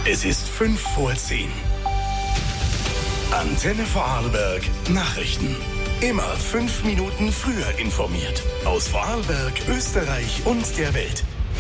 Es ist 5:10. Antenne Vorarlberg Nachrichten. Immer 5 Minuten früher informiert. Aus Vorarlberg, Österreich und der Welt.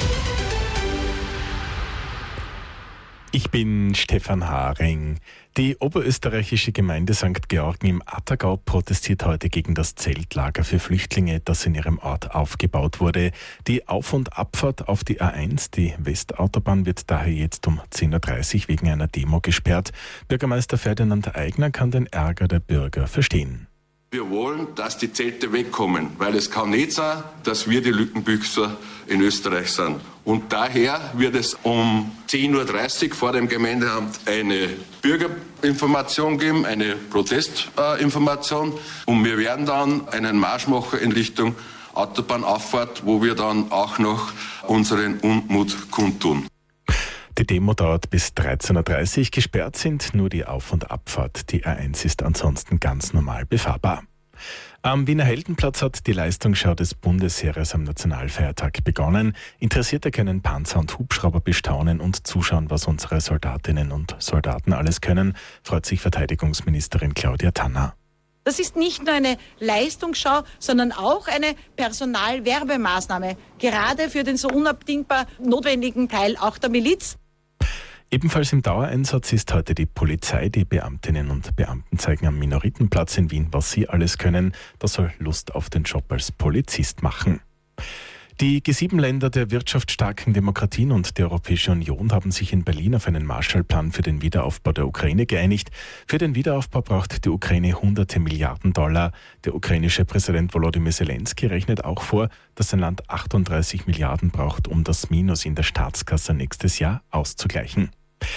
Ich bin Stefan Haring. Die oberösterreichische Gemeinde St. Georgen im Attergau protestiert heute gegen das Zeltlager für Flüchtlinge, das in ihrem Ort aufgebaut wurde. Die Auf- und Abfahrt auf die A1, die Westautobahn, wird daher jetzt um 10:30 Uhr wegen einer Demo gesperrt. Bürgermeister Ferdinand Aigner kann den Ärger der Bürger verstehen. Wir wollen, dass die Zelte wegkommen, weil es kann nicht sein, dass wir die Lückenbüchser in Österreich sind. Und daher wird es um 10:30 Uhr vor dem Gemeindeamt eine Bürgerinformation geben, eine Protestinformation. Und wir werden dann einen Marsch machen in Richtung Autobahnauffahrt, wo wir dann auch noch unseren Unmut kundtun. Die Demo dauert bis 13:30 Uhr. Gesperrt sind nur die Auf- und Abfahrt. Die A1 ist ansonsten ganz normal befahrbar. Am Wiener Heldenplatz hat die Leistungsschau des Bundesheeres am Nationalfeiertag begonnen. Interessierte können Panzer und Hubschrauber bestaunen und zuschauen, was unsere Soldatinnen und Soldaten alles können, freut sich Verteidigungsministerin Claudia Tanner. Das ist nicht nur eine Leistungsschau, sondern auch eine Personalwerbemaßnahme, gerade für den so unabdingbar notwendigen Teil auch der Miliz. Ebenfalls im Dauereinsatz ist heute die Polizei. Die Beamtinnen und Beamten zeigen am Minoritenplatz in Wien, was sie alles können. Das soll Lust auf den Job als Polizist machen. Die G7-Länder der wirtschaftsstarken Demokratien und die Europäische Union haben sich in Berlin auf einen Marshallplan für den Wiederaufbau der Ukraine geeinigt. Für den Wiederaufbau braucht die Ukraine hunderte Milliarden $. Der ukrainische Präsident Volodymyr Zelensky rechnet auch vor, dass sein Land 38 Milliarden braucht, um das Minus in der Staatskasse nächstes Jahr auszugleichen.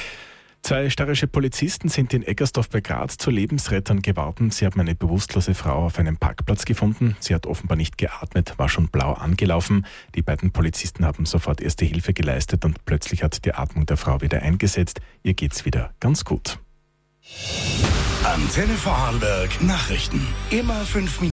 2 steirische Polizisten sind in Eggersdorf bei Graz zu Lebensrettern geworden. Sie haben eine bewusstlose Frau auf einem Parkplatz gefunden. Sie hat offenbar nicht geatmet, war schon blau angelaufen. Die beiden Polizisten haben sofort erste Hilfe geleistet und plötzlich hat die Atmung der Frau wieder eingesetzt. Ihr geht's wieder ganz gut. Antenne Vorarlberg Nachrichten. Immer 5 Minuten.